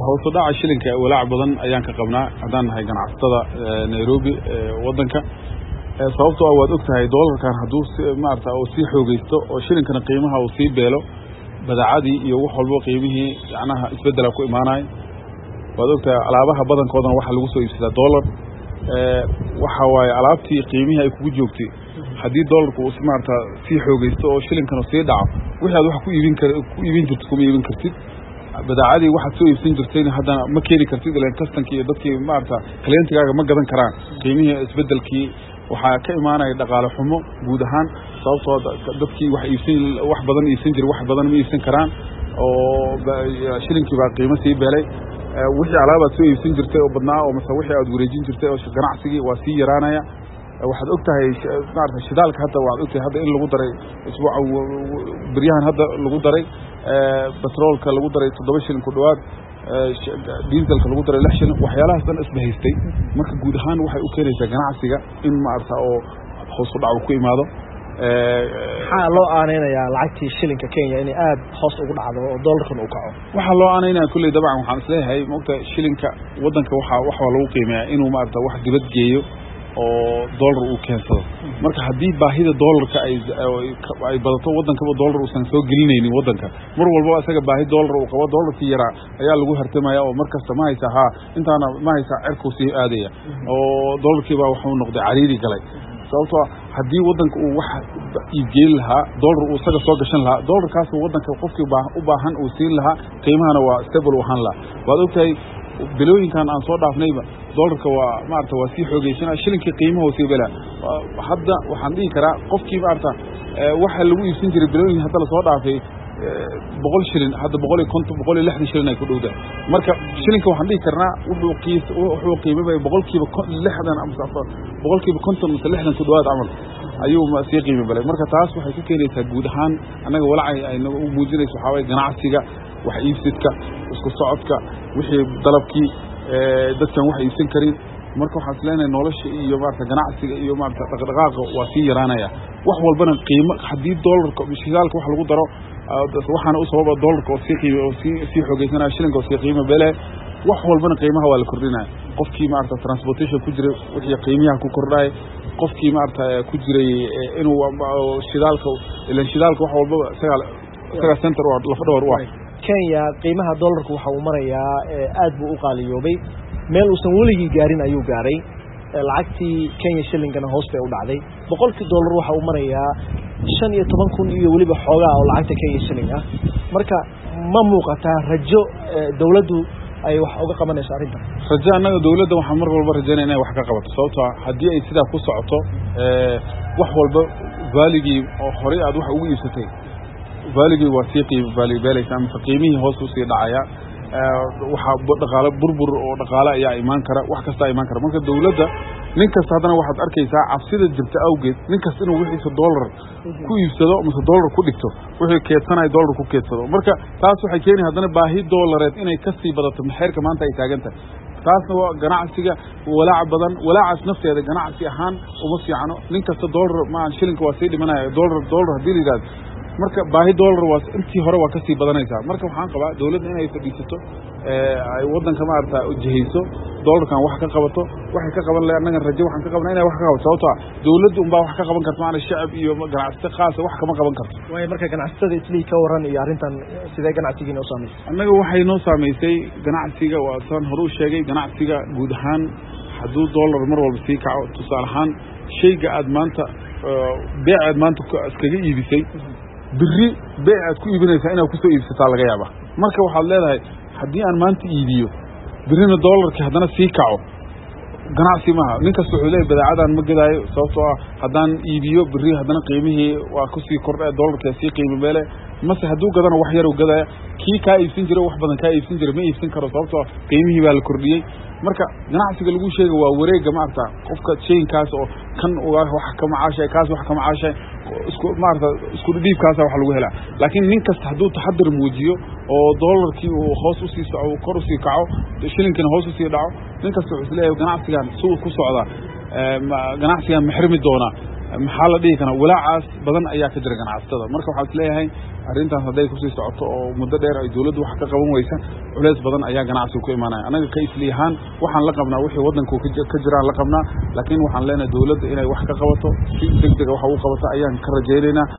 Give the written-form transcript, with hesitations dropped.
hoos u dhaca shilinka walaac badan ayaan ka qabnaa haddaan nahay ganacsatada Nairobi wadanka sababtoo ah waad ogtahay doolarkan hadduu maarta oo sii xoogaysto oo shilinkana qiimaha uu sii beelo badacadii iyo wax walba qiimihii yacnaha isbedel ku imaanay waad ogtahay alaabaha badankoodana waxa lagu soo iibsadaa doolar waxa waaye alaabtii qiimihii ay kugu joogtay haddii doolarku uu maarta sii xoogaysto oo shilinkana sii dhaco wixii aad wax ku iibin jirtid kuma iibin kartid badacadii waxaad soo iibsan jirtayna haddana ma keeni kartid ilaan kastankii iyo dadkii maarta klientigaaga ma gadan karaan qiimihii isbedelkii waxaa ka imaanaya dhaqaale xumo guud ahaan sababtoo dadkii wax badan iibsan jiray wax badan ma iibsan karaan oo shilinkii baa qiimo sii beelay wixii alaabaad soo iibsan jirtay oo badnaa oo mase wixii aad wareejin jirtay oo ganacsigii waa sii yaraanaya waxaad ogtahay maarta shidaalka hadda waxaad ogtahay hadda in lagu daray isbuuca biryahan hadda lagu daray petrolka lagu daray 7 shilin ku dhawaad dieselka lagu daray 6 shilin waxyaalahaas dhan isbahaystay marka guud ahaan waxay u keenaysaa ganacsiga in maarta oo hoos u dhac ku imaado maxaa loo aaneynayaa lacagtii shilinka Kenya inay aad hoos ugu dhacdo oo doolarkan uu kaco waxa loo aaneynaa kulli dabcan waxaan isleeyahay moogta shilinka wadanka waxa lagu qiimeeyaa inuu maarta wax dibad geeyo oo doolar uu keensado marka haddii baahida doolarka ay badato wadankaba doolar uusan soo gelinaynin wadanka mar walba isaga baahi doolar uu qabo doolarkii yaraa ayaa lagu hartamaya oo markasta ma haysa intaana ma haysa cirku sii aadaya oo doolarkii baa wuxuu noqday cariiri galay sababtoo haddii wadanka uu wax iibgeyn lahaa doolar uu isaga soo gashan lahaa doolarkaas wadanka qofkii u baahan uu siin lahaa qiimahana waa stable u ahaan lahaa waad ogtahay bilooyinkan aan soo dhaafnayba doolarka waa maarta waa sii xoogaysanaa shilinkii qiimaha sii belaa hadda waxaan dhihi karaa qofkii maarta waxa lagu iibsan jiray bilooyin hadda la soo dhaafay 100 shilin hadda 160 shilin ay ku dhowdahay marka shilinka waxaan dhihi karnaa wuxuu qiimeeyay boqolkiiba 60 ama boqolkiiba 50 mise 60 ku dhawaad amal ayuu ma sii qiimo balay marka taas waxay ka keenaysaa guud ahaan anaga walacay ay u muujinayso waxa way ganacsiga wax iibsidka isku socodka wixii dalabkii dadkan wax iibsan karin marka waxaan isleenahay nolosha iyo maarta ganacsiga iyo maarta dhaqdhaqaaqa waa sii yaraanaya wax walbana qiimo hadii doolarka shidaalka wax lagu daro waxaana u sababa doolarka oo sii xoogaysanaya shilinka oo sii qiimo beelay wax walbana qiimaha waa la kordhinaya qofkii maarta transportation ku jiray wixii qiimaha ku kordhay qofkii maarta ku jiray inuu shidaalka ilaa shidaalka wax walba isaga center oo la fadhawr waa Kenya qiimaha doolarku waxa uu marayaa aad buu u qaaliyoobay meel uusan weligii gaarin ayuu gaaray lacagtii Kenya shillingana hoos bay u dhacday boqolkii doolar waxa uu marayaa 15,000 iyo waliba xoogaa oo lacagta Kenya shilling ah marka ma muuqataa rajo dawladdu ay wax uga qabanayso arrintan rajo anaga dawladda waxa mar walba rajaynaa inay wax ka qabato sababtoo haddii ay sidaa ku socoto wax walba vaaligii oo hore aad wax ugu iibsatay vaaligii waa sii qiimeeyay ama qiimihii hoos u sii dhacaya waxa dhaqaale burbur oo dhaqaale ayaa imaan kara wax kasta imaan kara marka dawladda nin kasta hadana waxaad arkaysaa cabsida jirta awgeed nin kasta inuu wixiisa doolar ku iibsado ama doolar ku dhigto wixii keedsanay doolar ku keedsado marka taas waxay keenaysaa hadana baahi doolareed inay ka sii badato maxeerka maanta ay taagan tahay taasna waa ganacsiga walaac badan walaacaas nafteeda ganacsi ahaan uma fiicano nin kasta doolar ma shilinka waa sii dhimanaya doolar hadii la yiraahdo marka baahi doolar waa intii hore waa ka sii badanaysaa marka waxaan qabaa dawladda inay fadhiisato ay wadanka maarta u jihayso doolarkan wax ka qabato waxay ka qaban leeyahay anaga rajo waxaan ka qabnaa inay wax ka qabato sababtoo dawladdu un baa wax ka qaban karto macna shacab iyo ganacsato qaas wax kama qaban karto way marka ganacsatada islii ka waran iyo arrintan sidee ganacsigiina u saameysay anaga waxay noo saameysay ganacsiga waa san hore u sheegay ganacsiga guud ahaan hadduu doolar mar walba sii kaco tusaale ahaan shayga aad maanta beecaad maanta iskaga iibisay biri beecaad ku iibinaysaa inaad ku soo iibsataa laga yaabaa marka waxaad leedahay haddii aan maanta iibiyo birina doolarkii haddana sii kaco ganacsi maaha nin kasta wuxuu leeyahay badeecadaan ma gadaayo sababtoo ah haddaan iibiyo biri haddana qiimihii waa kusii kordhaya doolarkii sii qiimo beele mase hadduu gadana wax yar uu gadaya kii kaa iibsan jiray wax badan kaa iibsan jiray ma iibsan karo sababtoo qiimihii baa la kordhiyey marka ganacsiga lagu sheegay waa wareega maarta qofka shayinkaas oo kan wax ka macaashay kaas wax ka macaashay isku dhiibkaas wax lagu helaa laakiin nin kasta hadduu taxadir muujiyo oo doolarkii uu hoos u sii socdo kor u sii kaco shilinkana hoos u sii dhaco nin kasta wuxuu isleeyahay ganacsigan suu ku socda ganacsigan maxrimi doona maxaa la dhihi karaa walaacaas badan ayaa ka jira ganacsatada marka waxaan isleeyahay arrintaas hadday kusii socoto oo muddo dheer ay dawladdu wax ka qaban weysa culeys badan ayaa ganacsiga ku imaanaya anaga ka isliyahaan waxaan la qabnaa wixii waddanku ka jiraan la qabnaa laakiin waxaan leenahay dawladda inay wax ka qabato si degdeg wax u qabato ayaan ka rajaynaynaa